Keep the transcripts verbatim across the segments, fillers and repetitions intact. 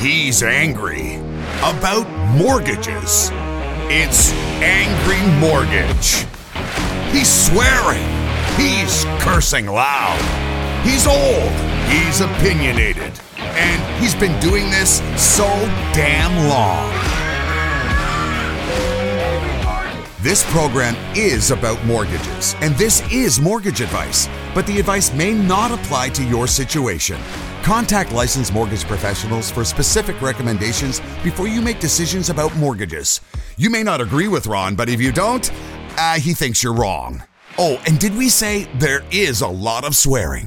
He's angry about mortgages. It's Angry Mortgage. He's swearing. He's cursing loud. He's old. He's opinionated. And he's been doing this so damn long. This program is about mortgages, and this is mortgage advice, but the advice may not apply to your situation. Contact licensed mortgage professionals for specific recommendations before you make decisions about mortgages. You may not agree with Ron, but if you don't, uh, he thinks you're wrong. Oh, and did we say there is a lot of swearing?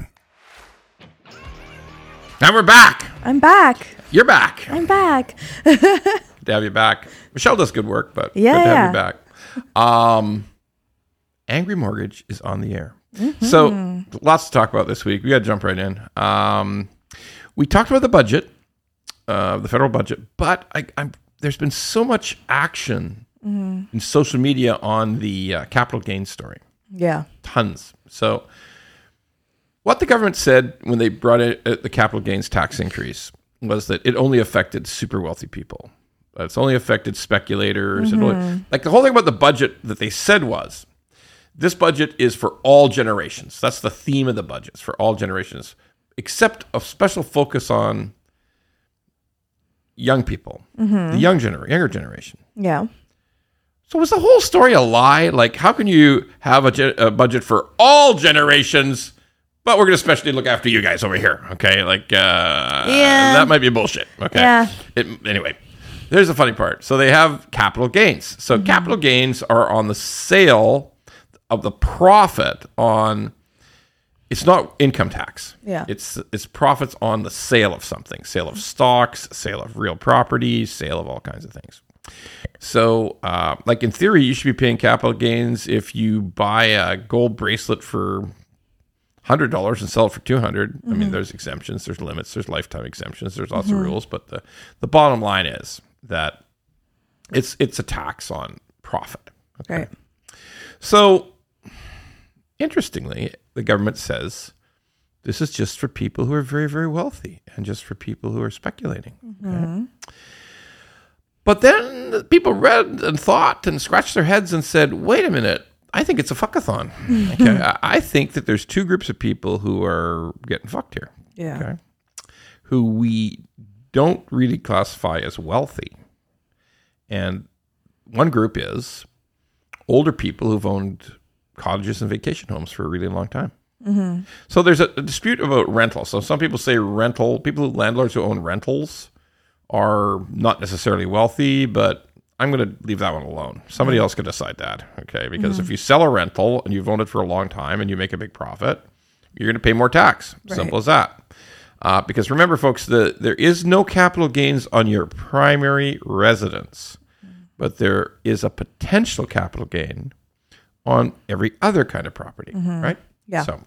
And we're back. I'm back. You're back. I'm back. Good to have you back. Michelle does good work, but yeah, good to yeah. have you back. Um, Angry Mortgage is on the air. Mm-hmm. So lots to talk about this week. We got to jump right in. Um, we talked about the budget, uh, the federal budget, but I, I'm, there's been so much action mm-hmm. in social media on the uh, capital gains story. Yeah. Tons. So what the government said when they brought in the capital gains tax increase was that it only affected super wealthy people. It's only affected speculators. Mm-hmm. And only, like the whole thing about the budget that they said was, this budget is for all generations. That's the theme of the budget. It's for all generations, except a special focus on young people, mm-hmm. the young gener- younger generation. Yeah. So was the whole story a lie? Like, how can you have a, ge- a budget for all generations, but we're going to especially look after you guys over here? Okay, like, uh, yeah. that might be bullshit. Okay. Yeah. It, anyway. Here's the funny part. So they have capital gains. So mm-hmm. capital gains are on the sale of the profit on, it's not income tax. Yeah. It's it's profits on the sale of something, sale of stocks, sale of real property, sale of all kinds of things. So uh, like in theory, you should be paying capital gains if you buy a gold bracelet for one hundred dollars and sell it for two hundred dollars. Mm-hmm. I mean, there's exemptions, there's limits, there's lifetime exemptions, there's lots mm-hmm. of rules, but the, the bottom line is that it's it's a tax on profit. Okay. Right. So, interestingly, the government says this is just for people who are very, very wealthy and just for people who are speculating. Mm-hmm. Okay? But then people read and thought and scratched their heads and said, wait a minute, I think it's a fuckathon. Okay. I, I think that there's two groups of people who are getting fucked here. Yeah. Okay. Who we don't really classify as wealthy. And one group is older people who've owned cottages and vacation homes for a really long time. Mm-hmm. So there's a, a dispute about rental. So some people say rental, people, landlords who own rentals are not necessarily wealthy, but I'm going to leave that one alone. Somebody mm-hmm. else can decide that, okay? Because mm-hmm. if you sell a rental and you've owned it for a long time and you make a big profit, you're going to pay more tax. Right. Simple as that. Uh, because remember, folks, the, there is no capital gains on your primary residence, but there is a potential capital gain on every other kind of property, mm-hmm. right? Yeah. So,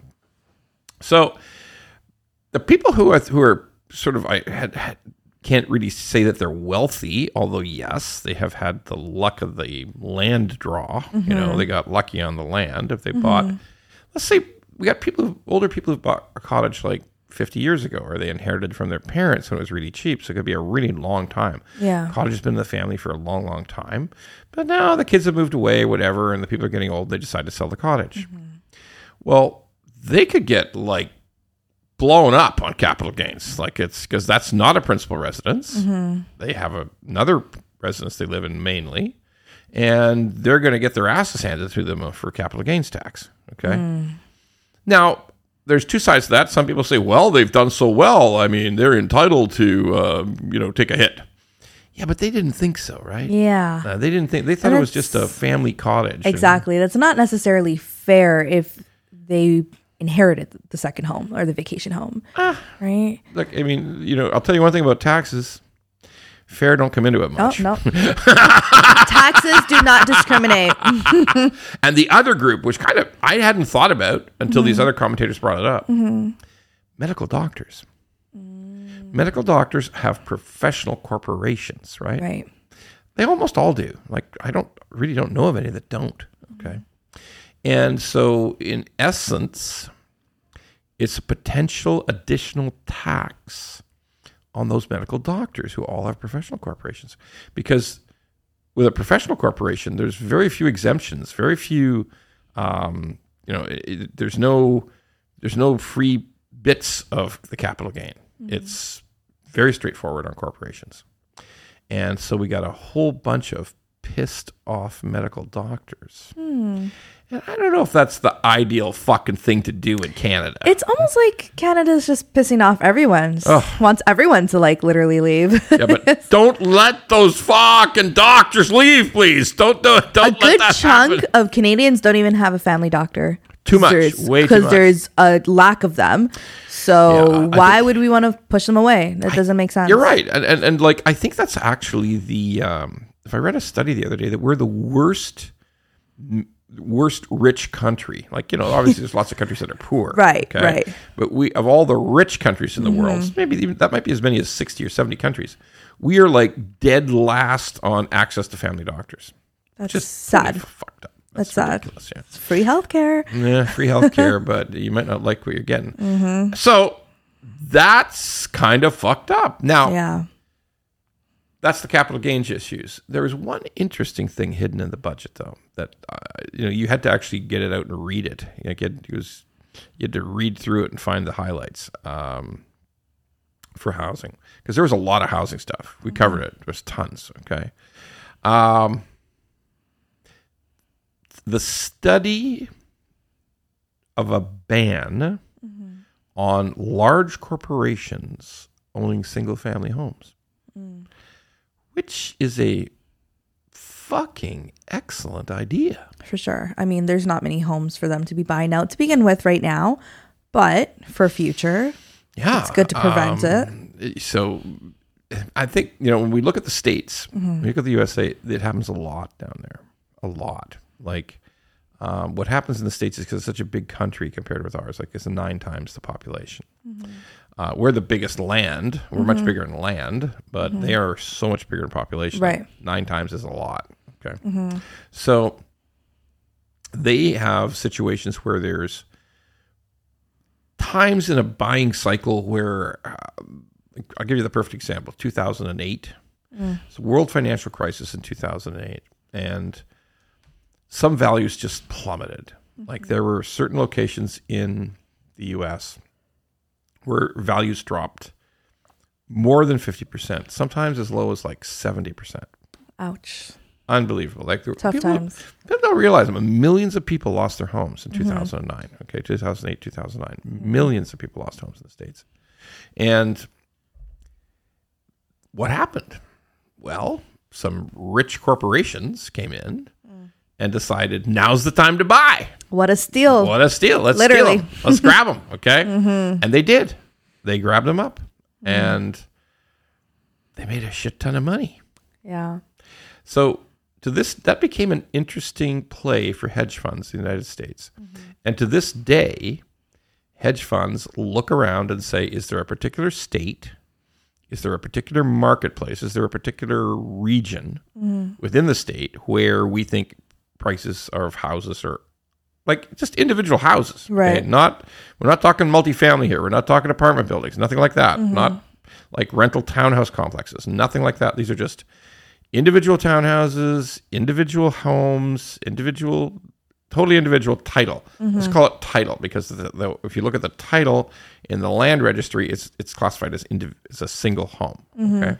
so the people who are who are sort of I had, had can't really say that they're wealthy, although yes, they have had the luck of the land draw. Mm-hmm. You know, they got lucky on the land if they mm-hmm. bought. Let's say we got people, who, older people who bought a cottage like fifty years ago, or they inherited from their parents when it was really cheap. So it could be a really long time. Yeah. Cottage has been in the family for a long, long time. But now the kids have moved away, whatever, and the people are getting old. They decide to sell the cottage. Mm-hmm. Well, they could get like blown up on capital gains. Like it's because that's not a principal residence. Mm-hmm. They have a, another residence they live in mainly. And they're going to get their asses handed to them for capital gains tax. Okay. Mm. Now, there's two sides to that. Some people say, well, they've done so well. I mean, they're entitled to, uh, you know, take a hit. Yeah, but they didn't think so, right? Yeah. Uh, they didn't think, they thought it was just a family cottage. Exactly. And that's not necessarily fair if they inherited the second home or the vacation home, uh, right? Look, I mean, you know, I'll tell you one thing about taxes. Fair don't come into it much. Oh, no. Taxes do not discriminate. And the other group, which kind of I hadn't thought about until mm-hmm. these other commentators brought it up, mm-hmm. medical doctors. Mm. Medical doctors have professional corporations, right? Right. They almost all do. Like, I don't really don't know of any that don't, okay? And so, in essence, it's a potential additional tax on those medical doctors who all have professional corporations. Because with a professional corporation, there's very few exemptions, very few, um, you know, it, it, there's no there's no free bits of the capital gain. Mm-hmm. It's very straightforward on corporations. And so we got a whole bunch of pissed off medical doctors. Hmm. And I don't know if that's the ideal fucking thing to do in Canada. It's almost like Canada's just pissing off everyone. Ugh. Wants everyone to like literally leave. Yeah, but don't let those fucking doctors leave, please. Don't do it. Don't A let good that chunk happen. of Canadians don't even have a family doctor. Too much. There's, Way too Because much. there's a lack of them. So Yeah, I why think- would we want to push them away? That doesn't make sense. You're right. And, and, and like, I think that's actually the, um, if I read a study the other day that we're the worst, worst rich country. Like, you know, obviously there's lots of countries that are poor. Right, right. But we, of all the rich countries in the Mm-hmm. world, maybe even, that might be as many as sixty or seventy countries. We are like dead last on access to family doctors. That's Just sad. pretty fucked up. That's sad. ridiculous, yeah. It's free healthcare. Yeah, free healthcare, but you might not like what you're getting. Mm-hmm. So that's kind of fucked up. Now, Yeah. that's the capital gains issues. There was one interesting thing hidden in the budget, though, that uh, you know you had to actually get it out and read it. You know, get, it was, you had to read through it and find the highlights um, for housing, because there was a lot of housing stuff. We covered it. There was tons. Okay. Um, the study of a ban Mm-hmm. on large corporations owning single-family homes, Mm. which is a fucking excellent idea. For sure. I mean, there's not many homes for them to be buying out to begin with right now, but for future, Yeah, it's good to prevent um, it. So, I think you know when we look at the states, Mm-hmm. when we look at the U S A, it happens a lot down there, a lot. Like um, what happens in the states is because it's such a big country compared with ours. Like it's nine times the population. Mm-hmm. Uh, we're the biggest land. We're much bigger in land, but they are so much bigger in population. Right. Nine times is a lot. Okay. So they have situations where there's times in a buying cycle where uh, I'll give you the perfect example. two thousand eight. It's a world financial crisis in two thousand eight. And some values just plummeted. Like there were certain locations in the U S where values dropped more than fifty percent, sometimes as low as like seventy percent. ouch. Unbelievable. Like there, Tough people, times. People don't realize it, but millions of people lost their homes in two thousand nine. Okay, two thousand eight, two thousand nine. Millions of people lost homes in the States. And what happened? Well, some rich corporations came in and decided now's the time to buy. What a steal. What a steal. Let's Literally. steal them. Let's grab them. Okay. And they did. They grabbed them up and they made a shit ton of money. Yeah. So to this, that became an interesting play for hedge funds in the United States. And to this day, hedge funds look around and say, is there a particular state? Is there a particular marketplace? Is there a particular region within the state where we think prices of houses are like just individual houses? Right. Not, we're not talking multifamily here. We're not talking apartment buildings, nothing like that. Not like rental townhouse complexes, nothing like that. These are just individual townhouses, individual homes, individual, totally individual title. Let's call it title because the, the, if you look at the title in the land registry, it's it's classified as indiv- as a single home. Okay,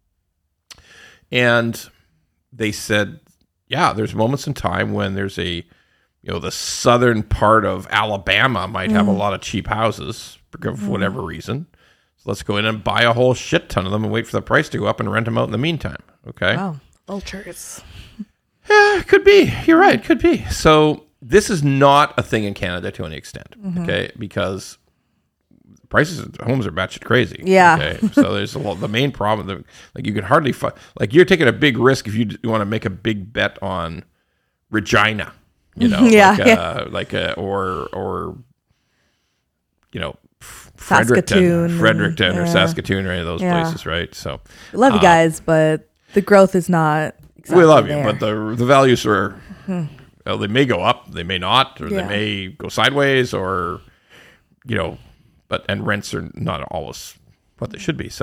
and they said, yeah, there's moments in time when there's a, you know, the southern part of Alabama might have a lot of cheap houses for whatever reason. So let's go in and buy a whole shit ton of them and wait for the price to go up and rent them out in the meantime. Okay. Wow. Vultures. Yeah, could be. You're right. Could be. So this is not a thing in Canada to any extent. Okay. Because prices of homes are batshit crazy. Yeah. Okay. So there's a lot, the main problem that like you could hardly fi- like you're taking a big risk if you, d- you want to make a big bet on Regina, you know, Yeah, like, yeah. Uh, like uh, or or you know F- Fredericton, Saskatoon, Fredericton or yeah. Saskatoon or any of those Yeah. places, right? So We love you Uh, guys, but the growth is not exactly we love you, there. but the the values are well, they may go up, they may not, or Yeah. they may go sideways, or you know, but and rents are not always what they should be. So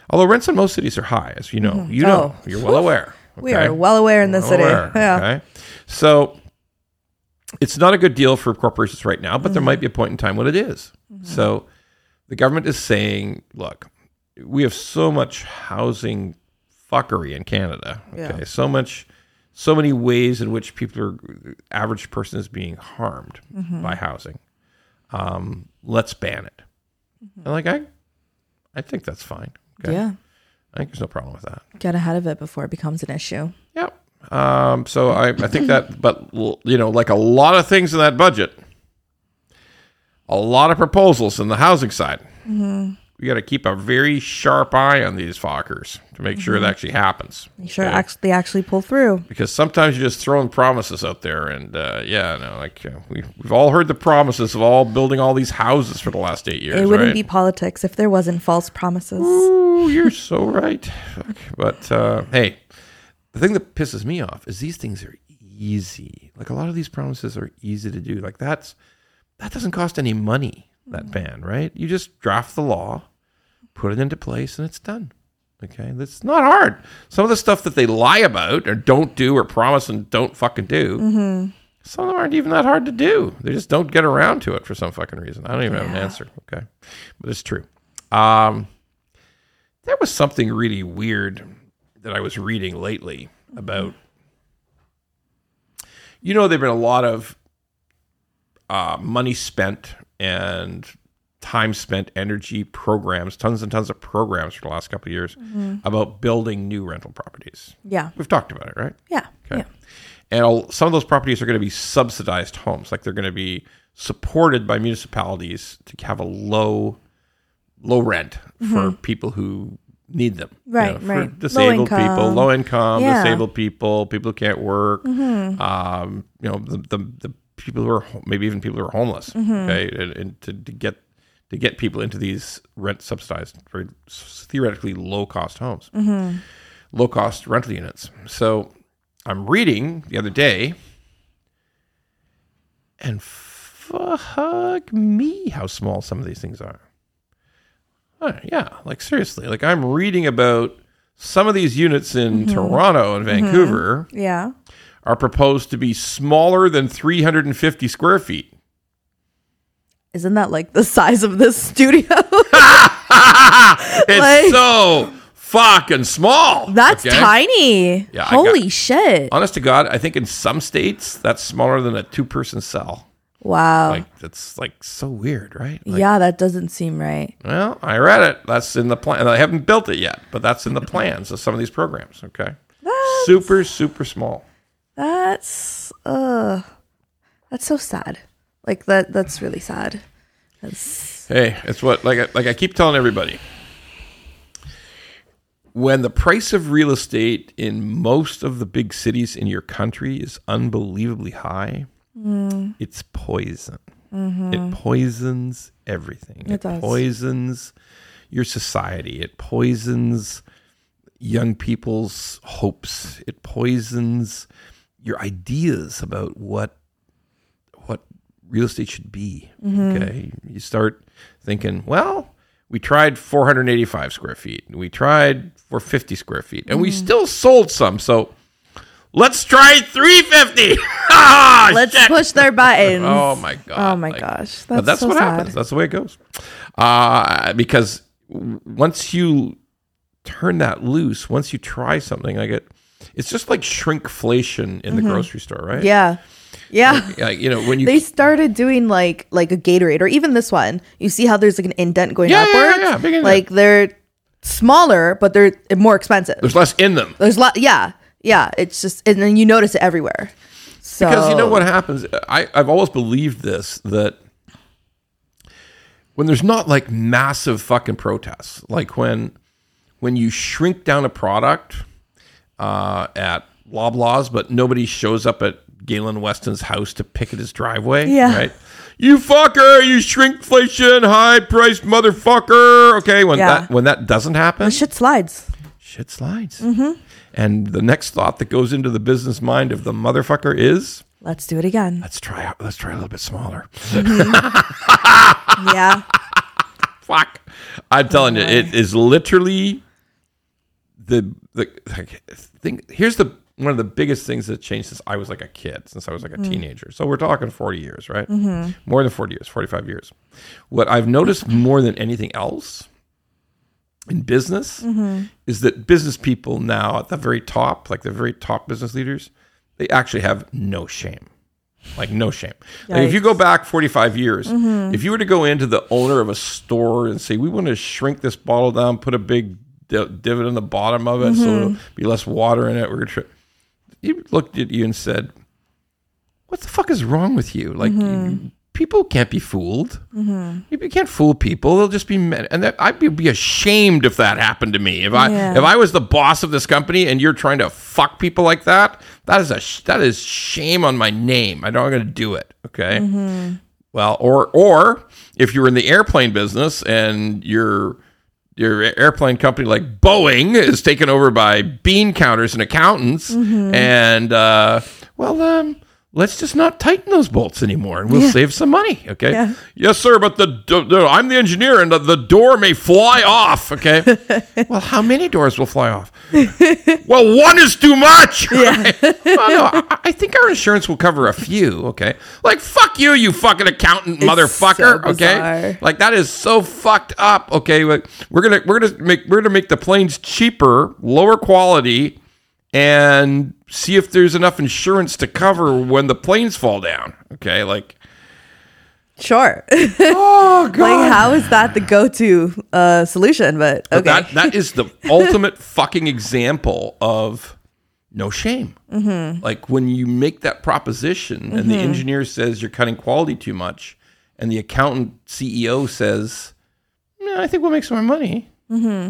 Although rents in most cities are high, as you know. Mm-hmm. You know. Oh. You're well aware. Okay? We are well aware in the well city. Aware, yeah. Okay. So it's not a good deal for corporations right now, but mm-hmm. there might be a point in time when it is. Mm-hmm. So the government is saying, look, we have so much housing fuckery in Canada. Okay. Yeah. So much, so many ways in which people are, average person is being harmed mm-hmm. by housing. Um, let's ban it. Mm-hmm. And like, I, I think that's fine. Okay? Yeah. I think there's no problem with that. Get ahead of it before it becomes an issue. Yep. Um, so I, I think that, but you know, like a lot of things in that budget, a lot of proposals in the housing side. Mm-hmm. We got to keep a very sharp eye on these fuckers to make mm-hmm. sure it actually happens. Make sure okay? they actually pull through. Because sometimes you're just throwing promises out there, and uh, yeah, no, like uh, we we've all heard the promises of all building all these houses for the last eight years. It wouldn't right? be politics if there wasn't false promises. Ooh, you're so right. But uh, hey, the thing that pisses me off is these things are easy. Like a lot of these promises are easy to do. Like that's that doesn't cost any money. That ban, right? You just draft the law, put it into place, and it's done. Okay? That's not hard. Some of the stuff that they lie about or don't do or promise and don't fucking do, mm-hmm. some of them aren't even that hard to do. They just don't get around to it for some fucking reason. I don't even yeah. have an answer. Okay? But it's true. Um, there was something really weird that I was reading lately about, you know, there have been a lot of uh, money spent and time spent, energy, programs, tons and tons of programs for the last couple of years mm-hmm. about building new rental properties. Yeah. We've talked about it, right? Yeah. Okay. Yeah. And I'll, some of those properties are going to be subsidized homes. Like they're going to be supported by municipalities to have a low, low rent mm-hmm. for people who need them. Right, you know, right. For disabled low people, low income, yeah. disabled people, people who can't work, mm-hmm. um, you know, the, the, the people who are maybe even people who are homeless, mm-hmm. okay, and, and to, to get to get people into these rent subsidized, very theoretically low cost homes, mm-hmm. low cost rental units. So I'm reading the other day, and fuck me, how small some of these things are. Oh, yeah, like seriously, like I'm reading about some of these units in mm-hmm. Toronto and Vancouver. Mm-hmm. Yeah. Are proposed to be smaller than three hundred fifty square feet. Isn't that like the size of this studio? It's like, so fucking small. That's okay? tiny. Yeah, Holy got, shit. Honest to God, I think in some states that's smaller than a two-person cell. Wow. Like that's like so weird, right? Like, yeah, that doesn't seem right. Well, I read it. That's in the plan. I haven't built it yet, but that's in the plans of some of these programs, okay? That's... Super, super small. That's uh that's so sad. Like that that's really sad. That's Hey, it's what like I, like I keep telling everybody. When the price of real estate in most of the big cities in your country is unbelievably high, mm. it's poison. Mm-hmm. It poisons everything. It, it does. poisons your society. It poisons young people's hopes. It poisons your ideas about what what real estate should be. Mm-hmm. Okay, you start thinking, well, we tried four hundred eighty-five square feet, we tried four hundred fifty square feet, and mm-hmm. we still sold some. So let's try three hundred fifty. ah, let's shit. push their buttons. Oh my god! Oh my like, gosh! That's, but that's so what sad. happens. That's the way it goes. Uh, because once you turn that loose, once you try something like it. It's just like shrinkflation in the mm-hmm. grocery store, right? Yeah. Yeah. Like, like, you know, when you They started doing like like a Gatorade or even this one. You see how there's like an indent going yeah, upwards? Yeah, yeah, yeah. Big indent. Like they're smaller, but they're more expensive. There's less in them. There's lot yeah. Yeah. It's just and then you notice it everywhere. So Because you know what happens? I, I've always believed this, that when there's not like massive fucking protests, like when when you shrink down a product Uh, at Loblaws, but nobody shows up at Galen Weston's house to picket his driveway. Yeah. Right? You fucker, you shrinkflation, high-priced motherfucker. Okay, when yeah. that when that doesn't happen, the shit slides. Shit slides. Mm-hmm. And the next thought that goes into the business mind of the motherfucker is, let's do it again. Let's try. Let's try a little bit smaller. Mm-hmm. yeah. Fuck. I'm telling oh, you, it is literally the the like, thing here's the one of the biggest things that changed since I was like a kid, since I was like a mm. teenager. So we're talking forty years, right? Mm-hmm. More than forty years, forty-five years. What I've noticed more than anything else in business mm-hmm. is that business people now at the very top, like the very top business leaders, they actually have no shame. Like no shame. Like if you go back forty-five years, mm-hmm. if you were to go into the owner of a store and say, we want to shrink this bottle down, put a big d- divot in the bottom of it mm-hmm. so it'll be less water in it. We're gonna He looked at you and said, what the fuck is wrong with you? Like mm-hmm. you, people can't be fooled. Mm-hmm. You can't fool people. They'll just be mad. And that, I'd be, be ashamed if that happened to me. If I yeah. if I was the boss of this company and you're trying to fuck people like that, that is a that is shame on my name. I'm not going to do it. Okay. Mm-hmm. Well, or or if you're in the airplane business and you're your airplane company like Boeing is taken over by bean counters and accountants, mm-hmm. and uh, well, um, let's just not tighten those bolts anymore, and we'll yeah. save some money. Okay, yeah. Yes, sir. But the, the I'm the engineer, and the, the door may fly off. Okay. Well, how many doors will fly off? Well, one is too much. Right? Yeah. Well, no, I, I think our insurance will cover a few. Okay. Like fuck you, you fucking accountant, it's motherfucker. So okay. Like that is so fucked up. Okay. Like, we're gonna we're gonna make we're gonna make the planes cheaper, lower quality, and see if there's enough insurance to cover when the planes fall down. Okay. Like. Sure. Oh, God. Like, how is that the go-to uh, solution? But, okay. But that, that is the ultimate fucking example of no shame. Mm-hmm. Like, when you make that proposition mm-hmm. and the engineer says you're cutting quality too much, and the accountant C E O says, yeah, I think we'll make some more money. Mm-hmm.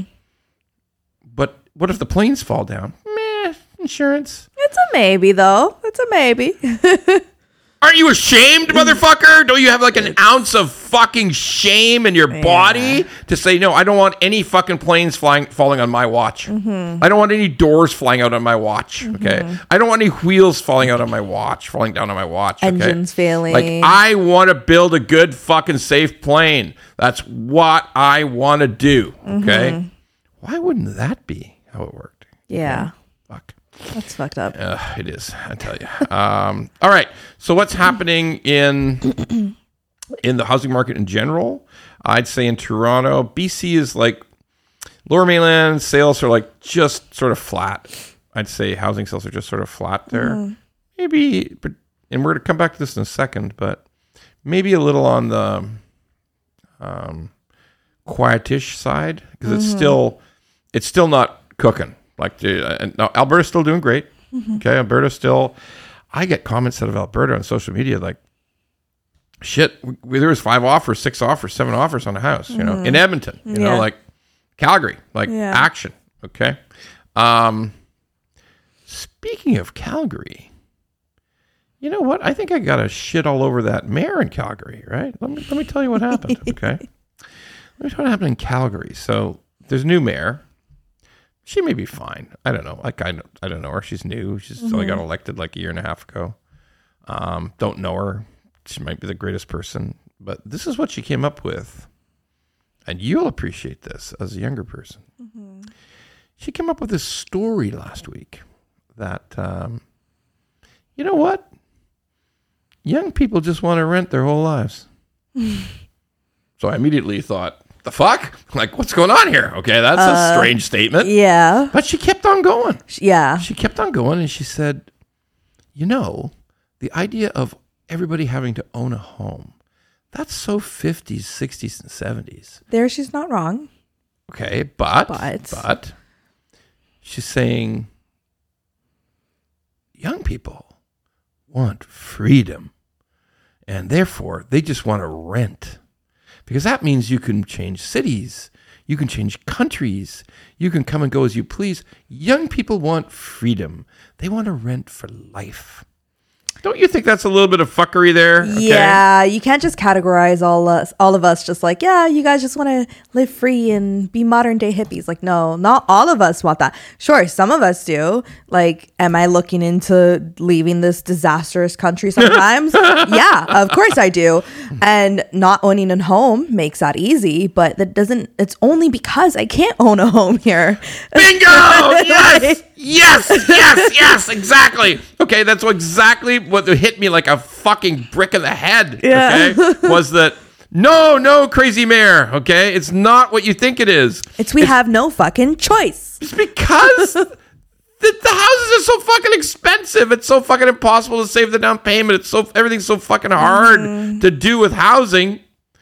But what if the planes fall down? Meh, insurance. It's a maybe, though. It's a maybe. Aren't you ashamed, motherfucker? Don't you have like an ounce of fucking shame in your yeah. body to say, no, I don't want any fucking planes flying, falling on my watch. Mm-hmm. I don't want any doors flying out on my watch. Mm-hmm. Okay. I don't want any wheels falling out on my watch, falling down on my watch. Okay? Engines failing. Like, I want to build a good fucking safe plane. That's what I want to do. Okay. Mm-hmm. Why wouldn't that be how it worked? Yeah. Okay? Fuck. That's fucked up. Uh, it is, I tell you. Um, all right. So what's happening in in the housing market in general? I'd say in Toronto, B C is like Lower Mainland sales are like just sort of flat. I'd say housing sales are just sort of flat there. Mm-hmm. Maybe, but and we're going to come back to this in a second, but maybe a little on the um, quietish side because mm-hmm. it's still it's still not cooking. Like, uh, now Alberta's still doing great. Mm-hmm. Okay, Alberta's still. I get comments out of Alberta on social media like, "Shit, we, there was five offers, six offers, seven offers on a house." You know, mm-hmm. in Edmonton. You yeah. know, like Calgary, like yeah. action. Okay. Um, speaking of Calgary, you know what? I think I got a shit all over that mayor in Calgary. Right? Let me let me tell you what happened. Okay. Let me tell you what happened in Calgary. So there's a new mayor. She may be fine. I don't know. Like I, don't, I don't know her. She's new. She's mm-hmm. only got elected like a year and a half ago. Um, don't know her. She might be the greatest person, but this is what she came up with, and you'll appreciate this as a younger person. Mm-hmm. She came up with this story last week that, um, you know what? Young people just want to rent their whole lives. So I immediately thought, the fuck? Like, what's going on here? Okay, that's uh, a strange statement. Yeah. But she kept on going. Yeah. She kept on going, and she said, you know, the idea of everybody having to own a home, that's so fifties, sixties, and seventies. There, she's not wrong. Okay, but, but, but she's saying young people want freedom, and therefore they just want to rent. Because that means you can change cities, you can change countries, you can come and go as you please. Young people want freedom. They want to rent for life. Don't you think that's a little bit of fuckery there? Okay? Yeah, you can't just categorize all us, all of us, just like, yeah, you guys just want to live free and be modern day hippies. Like, no, not all of us want that. Sure, some of us do. Like, am I looking into leaving this disastrous country sometimes? Yeah, of course I do. And not owning a home makes that easy, but that doesn't, it's only because I can't own a home here. Bingo! Yes! Yes! Yes! Yes! Exactly. Okay, that's exactly what hit me like a fucking brick in the head. Yeah. Okay, was that no, no, crazy mayor. Okay, it's not what you think it is. It's we it's, have no fucking choice. It's because the, the houses are so fucking expensive. It's so fucking impossible to save the down payment. It's so everything's so fucking hard mm. to do with housing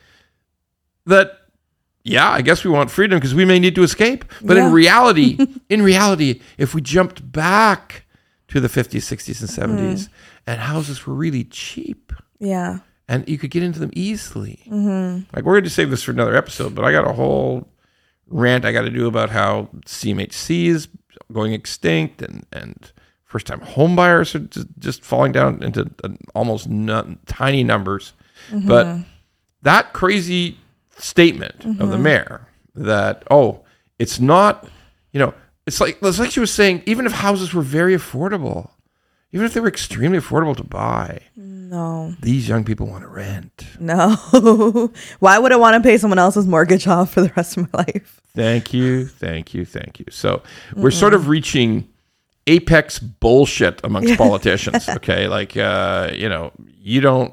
that. Yeah, I guess we want freedom because we may need to escape. But yeah. in reality, in reality, if we jumped back to the fifties, sixties, and seventies, mm. and houses were really cheap. Yeah. And you could get into them easily. Mm-hmm. Like, we're going to save this for another episode, but I got a whole rant I got to do about how C M H C is going extinct and, and first-time home buyers are just, just falling down into almost none, tiny numbers. Mm-hmm. But that crazy statement mm-hmm. of the mayor that, oh, it's not, you know, it's like, it's like she was saying, even if houses were very affordable, even if they were extremely affordable to buy, no, these young people want to rent. No. Why would I want to pay someone else's mortgage off for the rest of my life? Thank you. Thank you. Thank you. So we're mm-mm. sort of reaching apex bullshit amongst politicians. Okay. Like, uh, you know, you don't,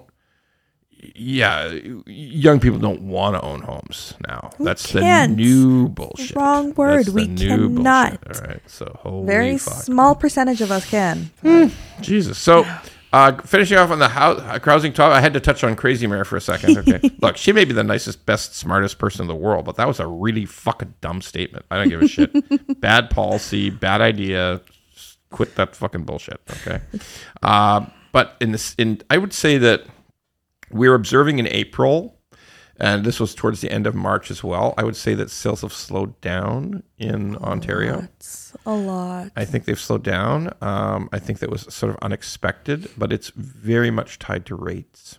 yeah, young people don't want to own homes now. We That's can't. the new bullshit. Wrong word. That's we cannot. Bullshit. All right. So holy very fuck. small percentage of us can. Mm, Jesus. So uh, finishing off on the house, housing talk, I had to touch on Crazy Mayor for a second. Okay. Look, she may be the nicest, best, smartest person in the world, but that was a really fucking dumb statement. I don't give a shit. Bad policy, bad idea. Just quit that fucking bullshit. Okay. Uh, but in this, in I would say that we're observing in April, and this was towards the end of March as well. I would say that sales have slowed down in a Ontario. Lot, a lot. I think they've slowed down. Um, I think that was sort of unexpected, but it's very much tied to rates.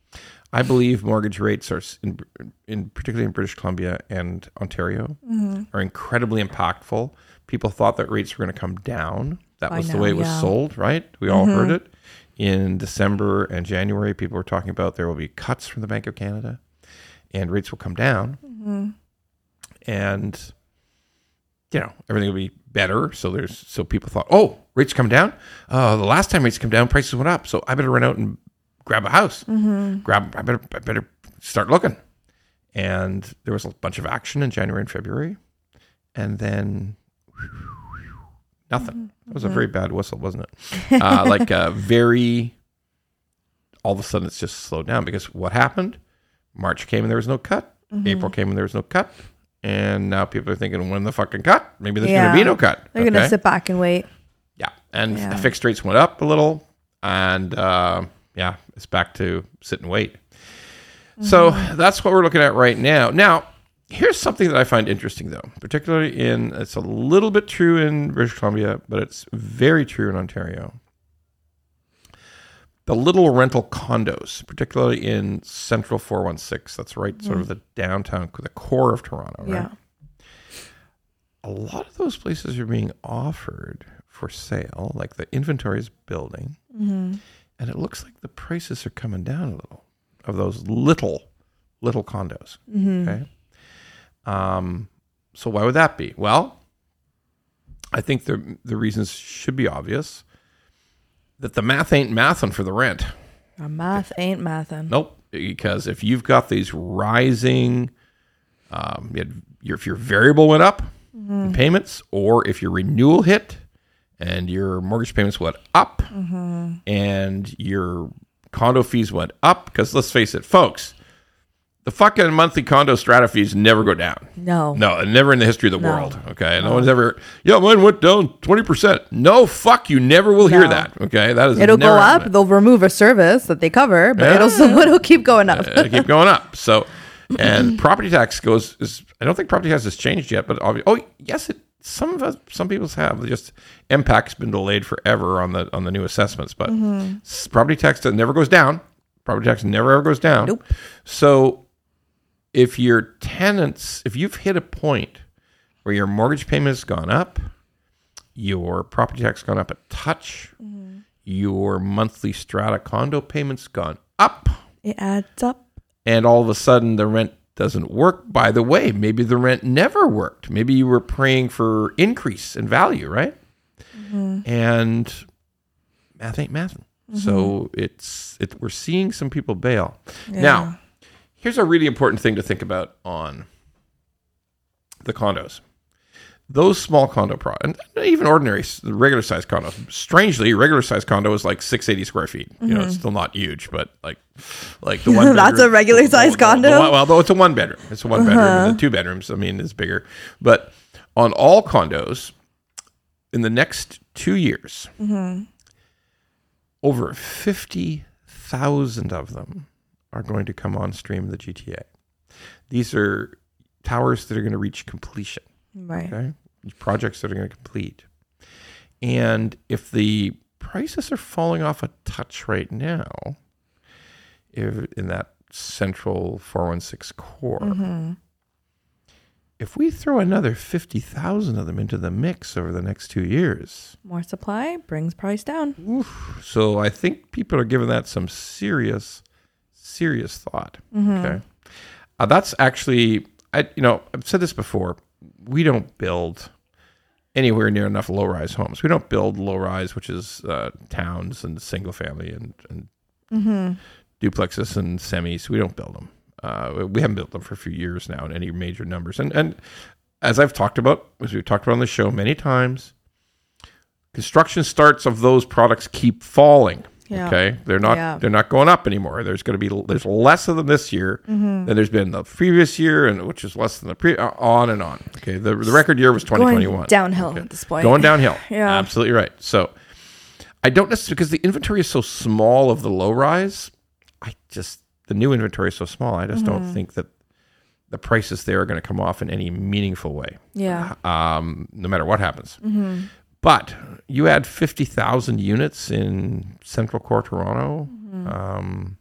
I believe mortgage rates are, in, in particularly in British Columbia and Ontario, mm-hmm. are incredibly impactful. People thought that rates were going to come down. That was know, the way it was yeah. sold, right? We all mm-hmm. heard it. In December and January, people were talking about there will be cuts from the Bank of Canada and rates will come down. Mm-hmm. And, you know, everything will be better. So there's so people thought, oh, rates come down? Uh, the last time rates come down, prices went up. So I better run out and grab a house. Mm-hmm. Grab, I better, I better start looking. And there was a bunch of action in January and February. And then nothing. Mm-hmm. That was a very bad whistle, wasn't it? Uh, like uh, very, all of a sudden it's just slowed down because what happened? March came and there was no cut. Mm-hmm. April came and there was no cut. And now people are thinking, when the fucking cut? Maybe there's yeah. going to be no cut. They're okay? going to sit back and wait. Yeah. And yeah. the fixed rates went up a little. And uh, yeah, it's back to sit and wait. Mm-hmm. So that's what we're looking at right now. Now, here's something that I find interesting, though, particularly in, it's a little bit true in British Columbia, but it's very true in Ontario. The little rental condos, particularly in Central four one six, that's right, mm. sort of the downtown, the core of Toronto, right? Yeah. A lot of those places are being offered for sale, like the inventory is building, mm-hmm. and it looks like the prices are coming down a little of those little, little condos, mm-hmm. okay? Um, so why would that be? Well, I think the the reasons should be obvious. That the math ain't mathin' for the rent. The math ain't mathin'. Nope. Because if you've got these rising, um, your, if your variable went up mm-hmm. in payments, or if your renewal hit and your mortgage payments went up mm-hmm. and your condo fees went up, because let's face it, folks, the fucking monthly condo strata fees never go down. No. No, never in the history of the no. world. Okay. No. no one's ever, yeah, mine went down twenty percent. No, fuck, you never will no. hear that. Okay. That is It'll never go up. Happening. They'll remove a service that they cover, but yeah. it'll still it'll keep going up. It'll keep going up. So, and property tax goes, is, I don't think property tax has changed yet, but obviously, oh, yes, it some of us, some people's have. Just M PAC's been delayed forever on the on the new assessments, but mm-hmm. property tax never goes down. Property tax never ever goes down. Nope. So if your tenants, if you've hit a point where your mortgage payment has gone up, your property tax gone up a touch, mm-hmm. your monthly strata condo payments gone up, it adds up, and all of a sudden the rent doesn't work. By the way, maybe the rent never worked. Maybe you were praying for increase in value, right? Mm-hmm. And math ain't mathing. Mm-hmm. So it's it. We're seeing some people bail. Yeah. Now, here's a really important thing to think about on the condos. Those small condo products, even ordinary, regular size condos. Strangely, regular size condo is like six hundred eighty square feet. Mm-hmm. You know, it's still not huge, but like, like the one. That's a regular size well, condo. Well, well, though it's a one bedroom. It's a one uh-huh. bedroom. The two bedrooms, I mean, is bigger. But on all condos, in the next two years, mm-hmm. over fifty thousand of them are going to come on stream in the G T A. These are towers that are going to reach completion. Right. Okay. Projects that are going to complete. And if the prices are falling off a touch right now, if in that central four one six core, mm-hmm. if we throw another fifty thousand of them into the mix over the next two years. More supply brings price down. Oof, so I think people are giving that some serious, serious thought. Mm-hmm. Okay. Uh, that's actually, I you know, I've said this before. We don't build anywhere near enough low-rise homes. We don't build low-rise, which is uh, towns and single-family and, and mm-hmm. duplexes and semis. We don't build them. Uh, we haven't built them for a few years now in any major numbers. And and as I've talked about, as we've talked about on the show many times, construction starts of those products keep falling. Yeah. Okay, they're not yeah. they're not going up anymore. There's going to be there's less of them this year mm-hmm. than there's been the previous year, and which is less than the pre on and on. Okay, the the record year was twenty twenty-one. Going downhill okay. at this point. Going downhill. Yeah, absolutely right. So I don't necessarily because the inventory is so small of the low rise. I just the new inventory is so small. I just mm-hmm. don't think that the prices there are going to come off in any meaningful way. Yeah. Um, no matter what happens. Mm-hmm. But you add fifty thousand units in Central Core Toronto, mm-hmm. um,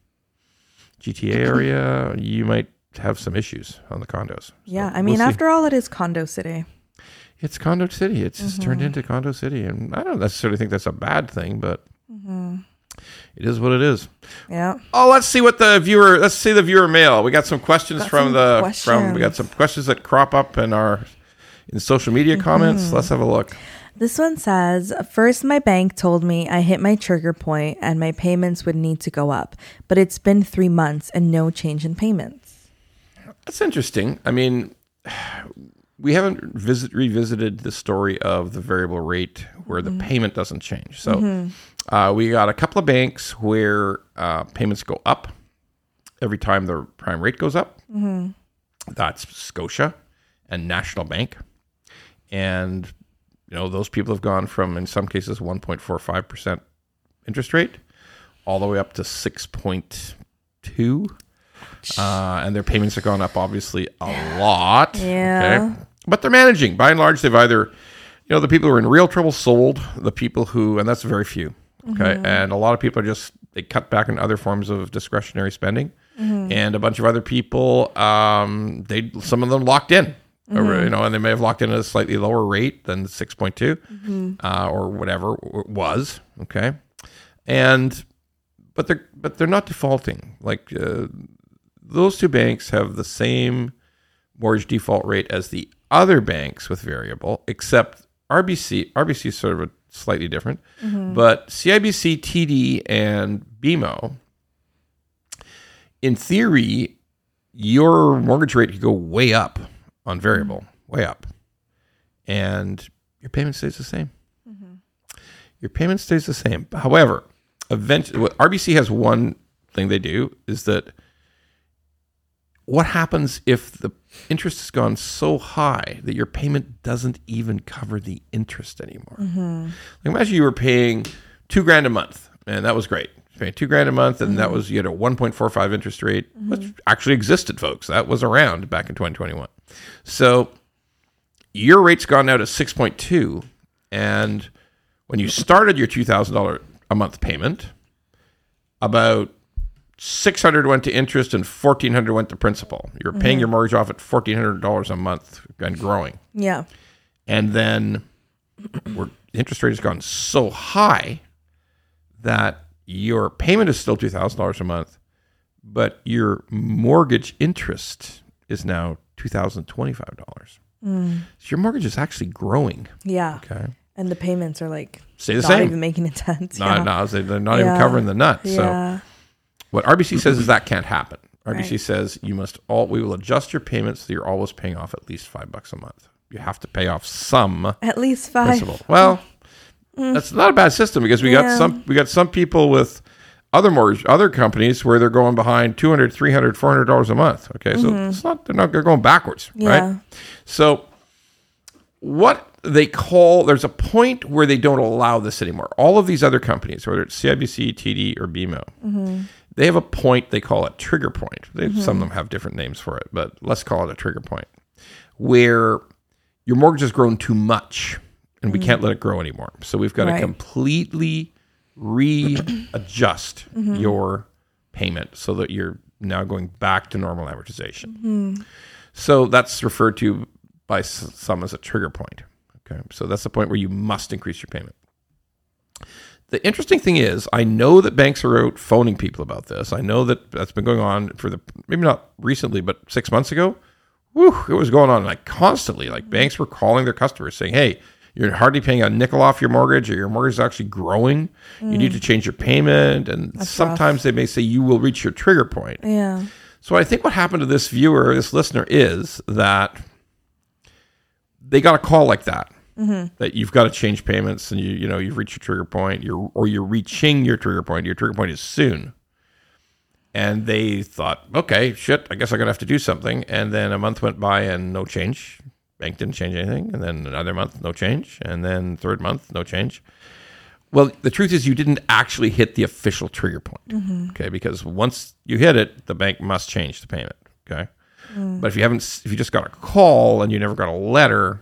G T A area, you might have some issues on the condos. So yeah, I mean, we'll after all, it is Condo City. It's Condo City. It's mm-hmm. turned into Condo City. And I don't necessarily think that's a bad thing, but mm-hmm. it is what it is. Yeah. Oh, let's see what the viewer, let's see the viewer mail. We got some questions got from some the, questions. from, we got some questions that crop up in our, in social media mm-hmm. comments. Let's have a look. This one says, first my bank told me I hit my trigger point and my payments would need to go up, but it's been three months and no change in payments. That's interesting. I mean, we haven't visit, revisited the story of the variable rate where mm-hmm. the payment doesn't change. So mm-hmm. uh, we got a couple of banks where uh, payments go up every time the prime rate goes up. Mm-hmm. That's Scotia and National Bank. And you know, those people have gone from, in some cases, one point four five percent interest rate all the way up to six point two. Uh, and their payments have gone up, obviously, a lot. Yeah. Okay? But they're managing. By and large, they've either, you know, the people who are in real trouble sold, the people who, and that's very few. Okay. Mm-hmm. And a lot of people are just, they cut back on other forms of discretionary spending. Mm-hmm. And a bunch of other people, um, they some of them locked in. Mm-hmm. Or, you know, and they may have locked in at a slightly lower rate than six point two mm-hmm. uh, or whatever it was. Okay, and but they're but they're not defaulting. Like uh, those two banks have the same mortgage default rate as the other banks with variable, except R B C. R B C is sort of a slightly different, mm-hmm. but C I B C, T D, and B M O. In theory, your mortgage rate could go way up. On variable, mm-hmm. way up. And your payment stays the same. Mm-hmm. Your payment stays the same. However, eventually, what R B C has one thing they do is that what happens if the interest has gone so high that your payment doesn't even cover the interest anymore? Mm-hmm. Like imagine you were paying two grand a month, and that was great. Paying two grand a month, and mm-hmm. that was, you had a one point four five interest rate, mm-hmm. which actually existed, folks. That was around back in twenty twenty-one. So your rate's gone now to six point two, and when you started your two thousand dollars a month payment, about six hundred dollars went to interest and fourteen hundred dollars went to principal. You're mm-hmm. paying your mortgage off at fourteen hundred dollars a month and growing. Yeah. And then where interest rate has gone so high that your payment is still two thousand dollars a month, but your mortgage interest is now two thousand twenty-five dollars. Mm. So your mortgage is actually growing. Yeah. Okay. And the payments are like Stay the not same. even making a dent. No, yeah. no, they're not yeah. even covering the nut. Yeah. So what R B C says is that can't happen. R B C right. says you must all we will adjust your payments so you're always paying off at least five bucks a month. You have to pay off some at least five. Principal. Well, mm. that's not a bad system because we yeah. got some we got some people with other mortgage other companies where they're going behind two hundred, three hundred, four hundred dollars a month. Okay, so mm-hmm. it's not they're not they're going backwards, yeah. right? So what they call there's a point where they don't allow this anymore. All of these other companies, whether it's C I B C, T D, or B M O, mm-hmm. they have a point they call it trigger point. They, mm-hmm. Some of them have different names for it, but let's call it a trigger point, where your mortgage has grown too much and we mm-hmm. can't let it grow anymore. So we've got right. to completely readjust mm-hmm. your payment so that you're now going back to normal amortization. Mm-hmm. So that's referred to by some as a trigger point. Okay, so that's the point where you must increase your payment. The interesting thing is, I know that banks are out phoning people about this. I know that that's been going on for the, maybe not recently, but six months ago. Whew, it was going on like constantly. Like banks were calling their customers saying, hey, you're hardly paying a nickel off your mortgage or your mortgage is actually growing. Mm. You need to change your payment. And that's sometimes rough. They may say you will reach your trigger point. Yeah. So I think what happened to this viewer, this listener, is that they got a call like that. Mm-hmm. That you've got to change payments and you you know you've reached your trigger point, you're or you're reaching your trigger point. Your trigger point is soon, and they thought, okay, shit, I guess I'm gonna have to do something. And then a month went by and no change. Bank didn't change anything, and then another month, no change, and then third month, no change. Well, the truth is, you didn't actually hit the official trigger point, mm-hmm. okay? Because once you hit it, the bank must change the payment, okay? Mm. But if you haven't, if you just got a call and you never got a letter,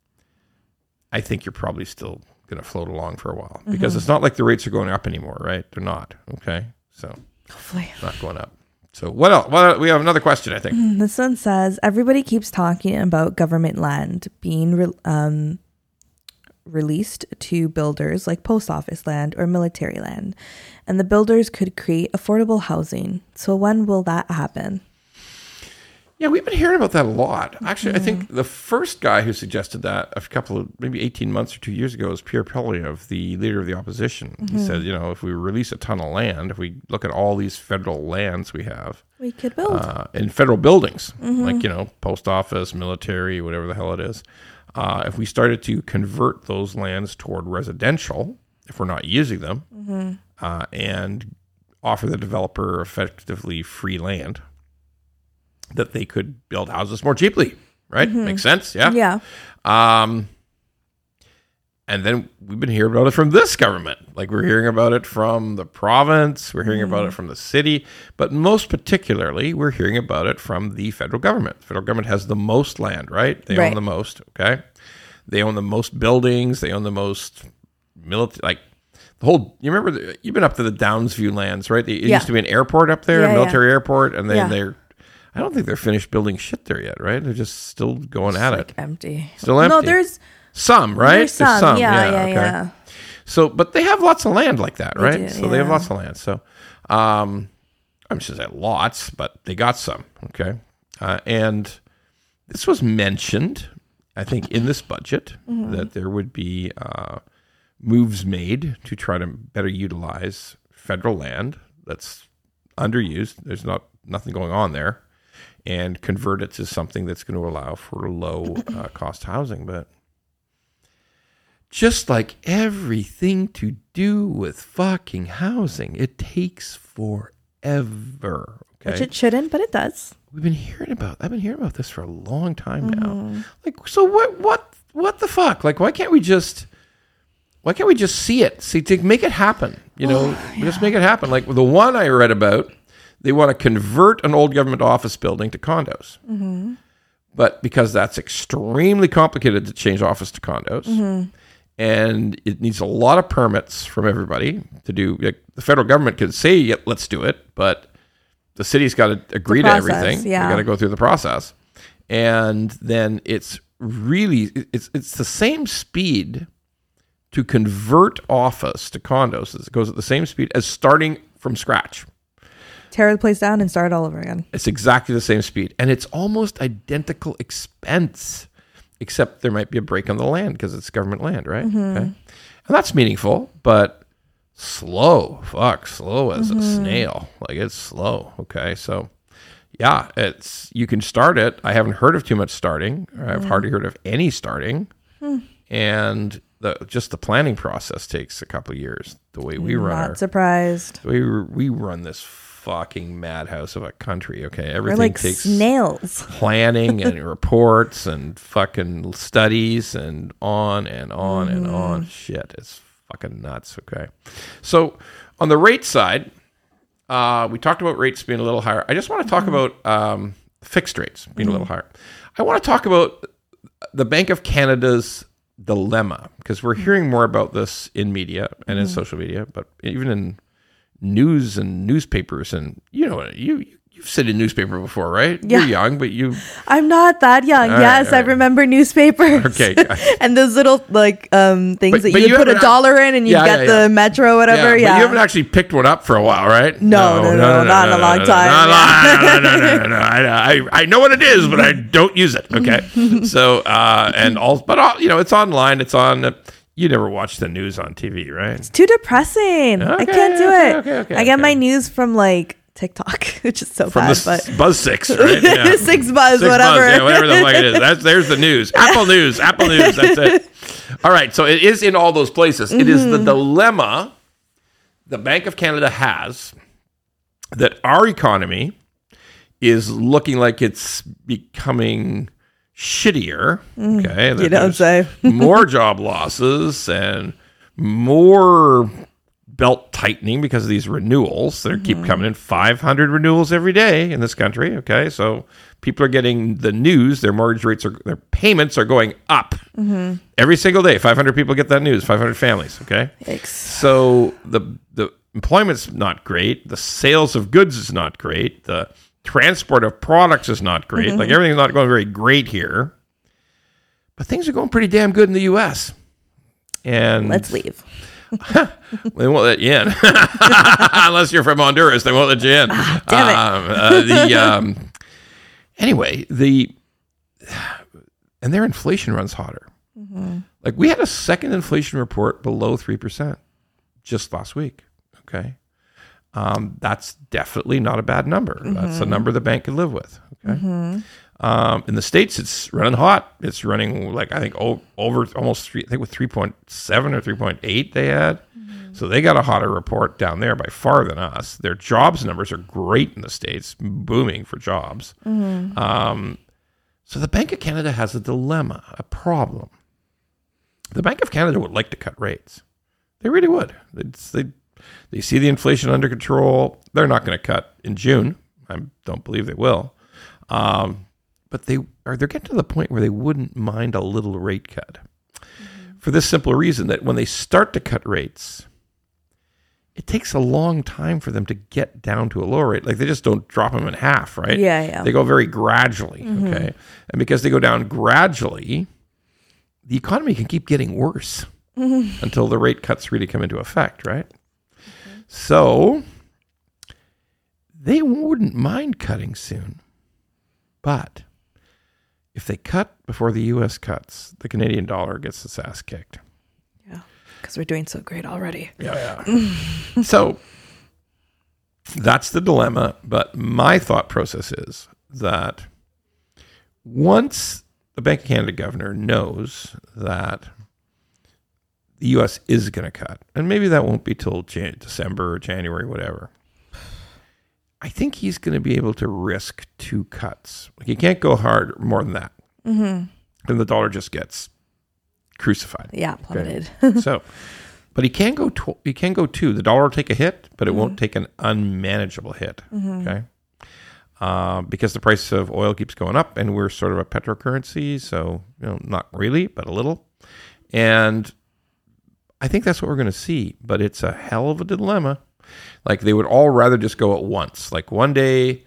I think you're probably still going to float along for a while because mm-hmm. it's not like the rates are going up anymore, right? They're not. Okay. So hopefully it's not going up. So what else? Well, we have another question, I think. This one says, everybody keeps talking about government land being re- um, released to builders like post office land or military land. And the builders could create affordable housing. So when will that happen? Yeah, we've been hearing about that a lot. Actually, mm-hmm. I think the first guy who suggested that a couple of, maybe eighteen months or two years ago was Pierre Poilievre, the leader of the opposition. Mm-hmm. He said, you know, if we release a ton of land, if we look at all these federal lands we have. We could build. Uh, in federal buildings, mm-hmm. like, you know, post office, military, whatever the hell it is. Uh, if we started to convert those lands toward residential, if we're not using them, mm-hmm. uh, and offer the developer effectively free land, that they could build houses more cheaply, right? Mm-hmm. Makes sense, yeah? Yeah. Um, and then we've been hearing about it from this government. Like we're hearing about it from the province, we're hearing mm-hmm. about it from the city, but most particularly, we're hearing about it from the federal government. The federal government has the most land, right? They right. own the most, okay? They own the most buildings, they own the most military, like the whole, you remember, the, you've been up to the Downsview lands, right? It yeah. used to be an airport up there, yeah, a military yeah. airport, and then yeah. they're, I don't think they're finished building shit there yet, right? They're just still going it's at like it. Empty. Still empty. No, there's some, right? There's some, there's some. Yeah, yeah, yeah, okay. yeah. So, but they have lots of land like that, They right? do, so yeah. they have lots of land. So, um, I'm just saying lots, but they got some, okay? Uh, and this was mentioned, I think, in this budget, mm-hmm. that there would be uh, moves made to try to better utilize federal land that's underused. There's not nothing going on there, and convert it to something that's going to allow for low uh, cost housing. But just like everything to do with fucking housing, it takes forever. Okay? Which it shouldn't, but it does. We've been hearing about. I've been hearing about this for a long time mm-hmm. now. Like, so what? What? What the fuck? Like, why can't we just? Why can't we just see it? See, to make it happen. You know, oh, yeah. just make it happen. Like the one I read about. They want to convert an old government office building to condos. Mm-hmm. But because that's extremely complicated to change office to condos, mm-hmm. and it needs a lot of permits from everybody to do. Like, the federal government could say, yeah, let's do it, but the city's got to agree process, to everything. Yeah. They got to go through the process. And then it's really, it's it's the same speed to convert office to condos. It goes at the same speed as starting from scratch. Tear the place down and start all over again. It's exactly the same speed. And it's almost identical expense, except there might be a break on the land because it's government land, right? Mm-hmm. Okay. And that's meaningful, but slow. Fuck, slow as mm-hmm. a snail. Like, it's slow. Okay. So, yeah, it's you can start it. I haven't heard of too much starting. I've mm. hardly heard of any starting. Mm. And the just the planning process takes a couple of years. The way we run Not our, surprised. The way we run this fucking madhouse of a country. Okay, everything We're like takes snails. Planning and reports and fucking studies and on and on mm. and on. Shit, it's fucking nuts. Okay, so on the rate side, uh, we talked about rates being a little higher. I just want to talk mm. about um, fixed rates being mm. a little higher. I want to talk about the Bank of Canada's dilemma, because we're hearing more about this in media and in mm. social media, but even in news and newspapers. And you know, you you've seen a newspaper before, right? Yeah. You're young, but you I'm not that young. All yes, right, right. I remember newspapers. Okay. And those little like um things But- that but you you would put a haven't- dollar in and you Yeah, get yeah, the yeah. metro, whatever. But Yeah. you haven't actually picked one up for a while, right? No, no, no, not in a long no, time. No, no, no, no, no, no. I, I I know what it is, but I don't use it. Okay. So uh and all, but all, you know, it's online. It's on. Uh, You never watch the news on T V, right? It's too depressing. I Okay, can't do okay, it. okay, okay, I get okay. my news from like TikTok, which is so From bad. the But s- Buzz Six, right? Yeah. Six Buzz, Six whatever. Buzz, yeah, whatever the fuck it is. That's there's the news. Apple News, Apple News. That's it. All right, so it is in all those places. Mm-hmm. It is the dilemma the Bank of Canada has that our economy is looking like it's becoming shittier. Okay, You don't say. More job losses and more belt tightening because of these renewals that mm-hmm. keep coming in. five hundred renewals every day in this country. Okay, so people are getting the news. Their mortgage rates are, their payments are going up mm-hmm. every single day. five hundred people get that news. five hundred families. Okay, Yikes. So the the employment's not great. The sales of goods is not great. The transport of products is not great. Mm-hmm. Like, everything's not going very great here. But things are going pretty damn good in the U S. And let's leave. They won't let you in. Unless you're from Honduras, they won't let you in. Ah, damn it. Um, uh, the, um, anyway, the and their inflation runs hotter. Mm-hmm. Like, we had a second inflation report below three percent just last week. Okay. Um, that's definitely not a bad number. Mm-hmm. That's a number the bank could live with. Okay. Mm-hmm. Um, in the States, it's running hot. It's running like, I think, o- over almost three, I think with three point seven or three point eight they had. Mm-hmm. So they got a hotter report down there by far than us. Their jobs numbers are great in the States, booming for jobs. Mm-hmm. Um, so the Bank of Canada has a dilemma, a problem. The Bank of Canada would like to cut rates. They really would. It's, they They see the inflation under control. They're not going to cut in June. I don't believe they will. Um, but they are they're getting to the point where they wouldn't mind a little rate cut. Mm-hmm. For this simple reason that when they start to cut rates, it takes a long time for them to get down to a lower rate. Like, they just don't drop them in half, right? Yeah, yeah. They go very gradually, mm-hmm. okay? And because they go down gradually, the economy can keep getting worse mm-hmm. until the rate cuts really come into effect, right? So they wouldn't mind cutting soon. But if they cut before the U S cuts, the Canadian dollar gets its ass kicked. Yeah, because we're doing so great already. Yeah, yeah. So that's the dilemma. But my thought process is that once the Bank of Canada governor knows that the U S is going to cut, and maybe that won't be till Jan- December or January, whatever, I think he's going to be able to risk two cuts. Like, he can't go hard more than that. Mm-hmm. Then the dollar just gets crucified. Yeah, plummeted. Okay? So, but he can go. Tw- he can go two. The dollar will take a hit, but it mm-hmm. won't take an unmanageable hit. Mm-hmm. Okay. uh, because the price of oil keeps going up, and we're sort of a petrocurrency, so you know, not really, but a little. And I think that's what we're going to see, but it's a hell of a dilemma. Like they would all rather just go at once. Like one day,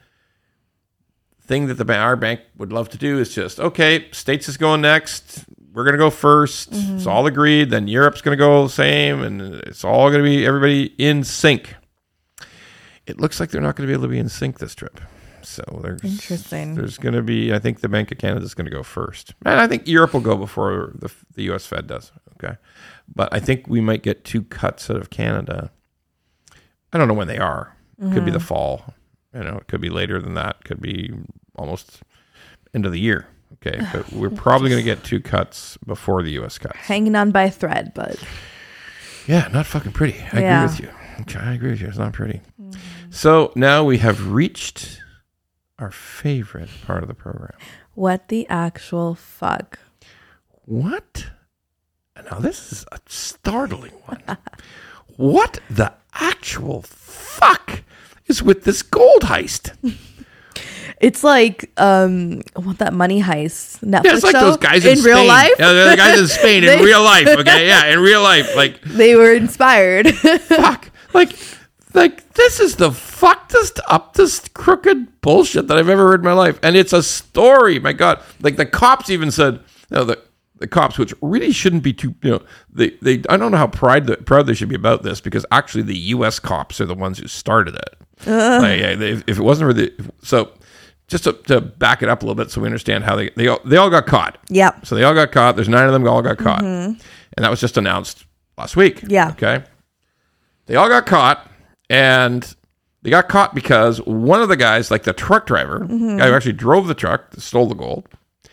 thing that the our bank would love to do is just, okay, States is going next. We're going to go first. Mm-hmm. It's all agreed. Then Europe's going to go the same, and it's all going to be everybody in sync. It looks like they're not going to be able to be in sync this trip. So there's interesting. There's going to be, I think the Bank of Canada is going to go first, and I think Europe will go before the the U S Fed does. Okay, but I think we might get two cuts out of Canada. I don't know when they are. Mm-hmm. Could be the fall. You know, it could be later than that. Could be almost end of the year. Okay, but we're probably going to get two cuts before the U S cuts. Hanging on by a thread, but yeah, not fucking pretty. I yeah. agree with you. Okay, I agree with you. It's not pretty. Mm-hmm. So now we have reached our favorite part of the program. What the actual fuck? What? Now this is a startling one. What the actual fuck is with this gold heist? It's like um, what that Money Heist Netflix yeah, it's like show those guys in, in Spain. real life. Yeah, they're the guys in Spain they, in real life. Okay, yeah, in real life, like they were inspired. Fuck, like, like this is the fuckedest, uptest, crooked bullshit that I've ever heard in my life, and it's a story. My God, like the cops even said, you know, the the cops, which really shouldn't be too, you know, they they I don't know how proud the, proud they should be about this, because actually the U S cops are the ones who started it. Uh. Like, yeah, they, if it wasn't for the so. Just to, to back it up a little bit so we understand how they they all, they all got caught. Yeah. So they all got caught. There's nine of them all got caught. Mm-hmm. And that was just announced last week. Yeah. Okay. They all got caught, and they got caught because one of the guys, like the truck driver, mm-hmm. guy who actually drove the truck, that stole the gold,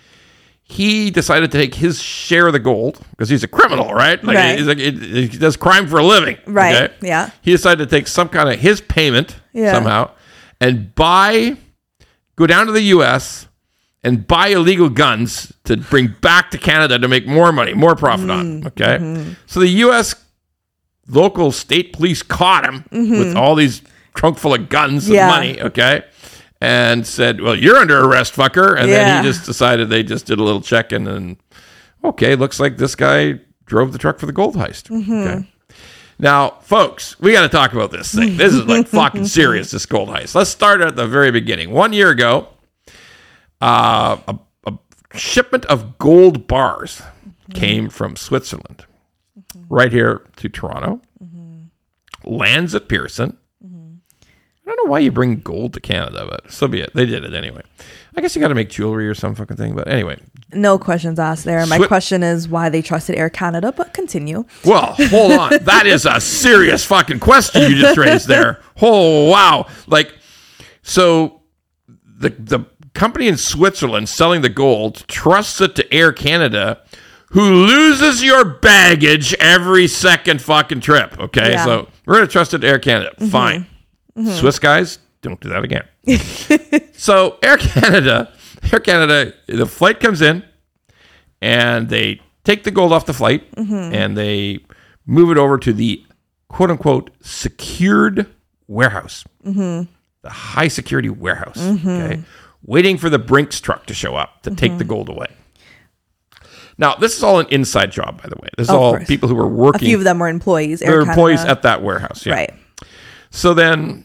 he decided to take his share of the gold because he's a criminal, right? Like right. He's like, he does crime for a living. Right. Okay? Yeah. He decided to take some kind of his payment yeah. somehow and buy... go down to the U S and buy illegal guns to bring back to Canada to make more money, more profit mm, on. Okay. Mm-hmm. So the U S local state police caught him mm-hmm. with all these trunk full of guns and yeah. money. Okay. And said, well, you're under arrest, fucker. And yeah. then he just decided they just did a little check-in and, okay, looks like this guy drove the truck for the gold heist. Mm-hmm. Okay. Now, folks, we got to talk about this thing. This is like fucking serious, this gold heist. Let's start at the very beginning. One year ago, uh, a, a shipment of gold bars mm-hmm. came from Switzerland mm-hmm. right here to Toronto, mm-hmm. lands at Pearson. Mm-hmm. I don't know why you bring gold to Canada, but so be it. They did it anyway. I guess you got to make jewelry or some fucking thing, but anyway. No questions asked there. My Swi- question is why they trusted Air Canada, but continue. Well, hold on. That is a serious fucking question you just raised there. Oh, wow. Like, so the the company in Switzerland selling the gold trusts it to Air Canada, who loses your baggage every second fucking trip, okay? Yeah. So we're going to trust it to Air Canada. Mm-hmm. Fine. Mm-hmm. Swiss guys, don't do that again. So Air Canada, Air Canada, the flight comes in, and they take the gold off the flight, mm-hmm. and they move it over to the quote-unquote secured warehouse, mm-hmm. the high-security warehouse, mm-hmm. okay, waiting for the Brinks truck to show up to mm-hmm. take the gold away. Now, this is all an inside job, by the way. This is of all course. people who were working. A few of them were employees. They were employees at that warehouse, yeah. Right. So then...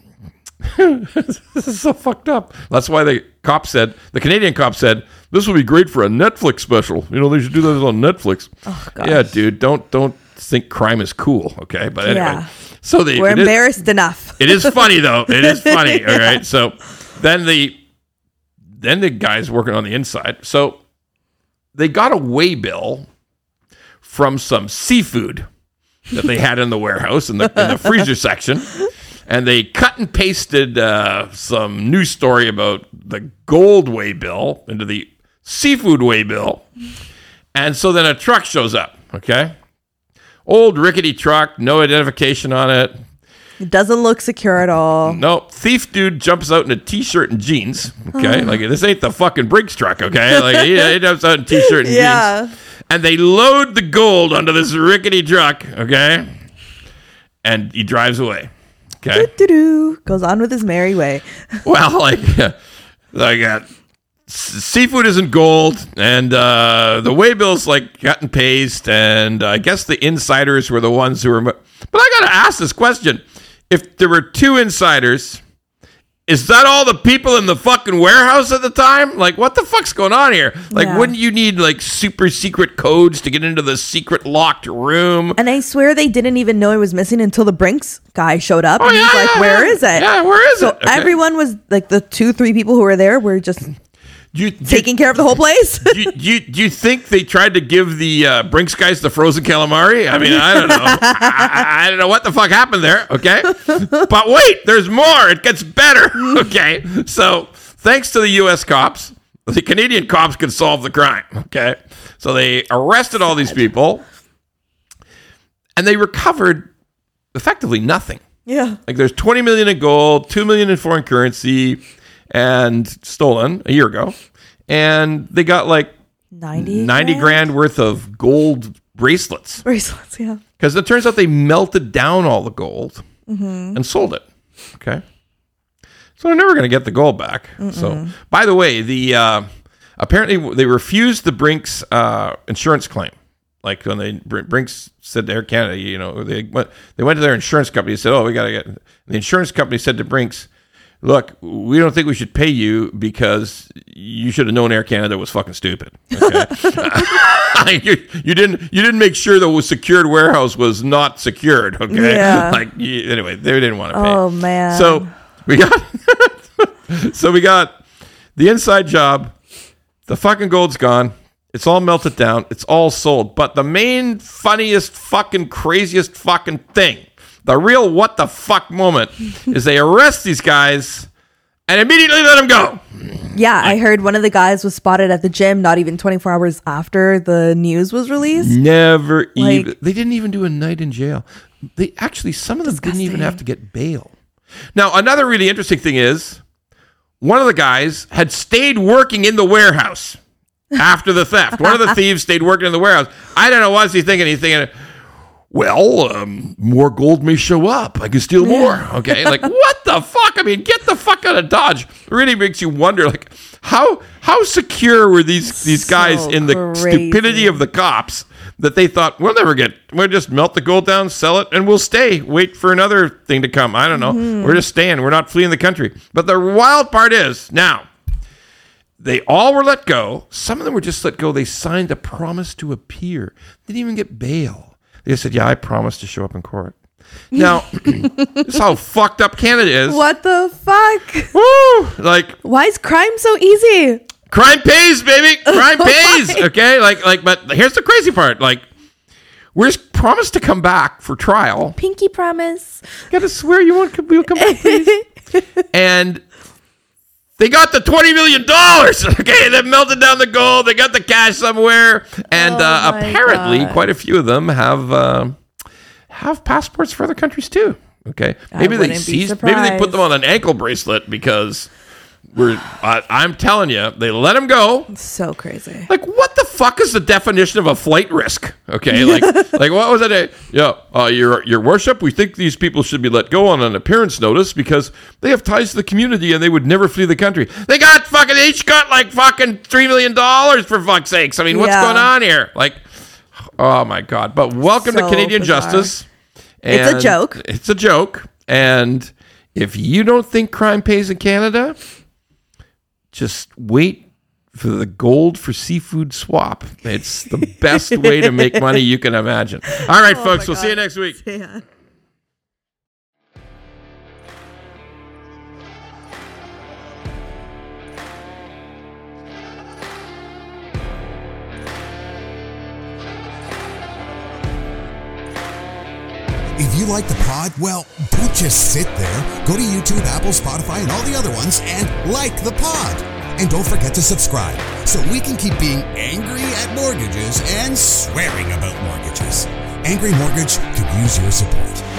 this is so fucked up. That's why the cop said, the Canadian cop said, this will be great for a Netflix special. You know, they should do this on Netflix. Oh, gosh. Yeah, dude, don't don't think crime is cool, okay? But anyway, yeah. so the we're embarrassed is, enough. It is funny though. It is funny. All right. So then the then the guy's working on the inside. So they got a way bill from some seafood that they had in the warehouse in the in the freezer section. And they cut and pasted uh, some news story about the gold way bill into the seafood way bill. And so then a truck shows up, okay? Old rickety truck, no identification on it. It doesn't look secure at all. No, thief dude jumps out in a t-shirt and jeans, okay? Like, this ain't the fucking Brinks truck, okay? Like, he, he jumps out in a t-shirt and yeah. jeans. And they load the gold onto this rickety truck, okay? And he drives away. Okay. Doo-doo-doo. Goes on with his merry way. Well, like, I got s- seafood isn't gold, and uh, the waybill's like cut and paste, and I guess the insiders were the ones who were. But I got to ask this question: if there were two insiders, is that all the people in the fucking warehouse at the time? Like, what the fuck's going on here? Like, Yeah. wouldn't you need like super secret codes to get into the secret locked room? And I swear they didn't even know it was missing until the Brinks guy showed up. Oh, and he was yeah, like, yeah, where yeah. is it? Yeah, where is so it? Okay. everyone was like, the two, three people who were there were just You, you, taking care of the whole place. do, you, do, you, do you think they tried to give the uh, Brinks guys the frozen calamari? I mean, I don't know. I, I don't know what the fuck happened there, okay? But wait, there's more. It gets better, okay? So thanks to the U S cops, the Canadian cops could solve the crime, okay? So they arrested all these people, and they recovered effectively nothing. Yeah. Like there's twenty million in gold, two million in foreign currency, and stolen a year ago. And they got like ninety ninety grand worth of gold bracelets. bracelets. Yeah. Because it turns out they melted down all the gold and sold it. Okay. So they're never going to get the gold back. Mm-mm. So, by the way, the uh, apparently they refused the Brinks uh, insurance claim. Like when they Brinks said to Air Canada, you know, they went they went to their insurance company and said, "Oh, we got to get." And the insurance company said to Brinks, "Look, we don't think we should pay you because you should have known Air Canada was fucking stupid. Okay? you, you didn't you didn't make sure the secured warehouse was not secured. Okay, Yeah. like you, anyway, they didn't want to pay. Oh, man. So we got so we got the inside job. The fucking gold's gone. It's all melted down. It's all sold. But the main funniest fucking craziest fucking thing, the real what the fuck moment, is they arrest these guys and immediately let them go. Yeah, I heard one of the guys was spotted at the gym not even twenty-four hours after the news was released. Never Like- even. They didn't even do a night in jail. They actually, some of them didn't even Disgusting. have to get bail. Now, another really interesting thing is one of the guys had stayed working in the warehouse after the theft. One of the thieves stayed working in the warehouse. I don't know what's he thinking. He's thinking, well, um, more gold may show up. I can steal more. Okay, like what the fuck? I mean, get the fuck out of Dodge. It really makes you wonder, like how how secure were these these guys So in the crazy. stupidity of the cops that they thought we'll never get. We'll just melt the gold down, sell it, and we'll stay. Wait for another thing to come. I don't know. Mm-hmm. We're just staying. We're not fleeing the country. But the wild part is now. They all were let go. Some of them were just let go. They signed a promise to appear. Didn't even get bail. They just said, yeah, I promised to show up in court. Now, this is how fucked up Canada is. What the fuck? Woo! Like, Why is crime so easy? crime pays, baby. Crime pays. Okay? Like, like, but here's the crazy part. Like, we're just promised to come back for trial. Pinky promise. Gotta swear you won't you'll come back, please. And they got the twenty million dollars. Okay, they melted down the gold. They got the cash somewhere, and Oh uh, my apparently, God. quite a few of them have uh, have passports for other countries too. Okay, I maybe they wouldn't be seized. Maybe they put surprised. them on an ankle bracelet because we're. I, I'm telling you, they let them go. So crazy. Like, what the fuck is the definition of a flight risk? Okay, like, like what was it? Yeah, uh, your your worship, we think these people should be let go on an appearance notice because they have ties to the community and they would never flee the country. They got fucking each got like fucking three million dollars for fuck's sakes. I mean, what's Yeah. going on here? Like, oh my god! But welcome to So Canadian bizarre. Justice. It's a And joke. It's a joke, and if you don't think crime pays in Canada, just wait for the gold for seafood swap. It's the best way to make money you can imagine. All right, folks, we'll see you next week. Yeah. If you like the pod, well, don't just sit there. Go to YouTube, Apple, Spotify, and all the other ones and like the pod. And don't forget to subscribe so we can keep being angry at mortgages and swearing about mortgages. Angry Mortgage could use your support.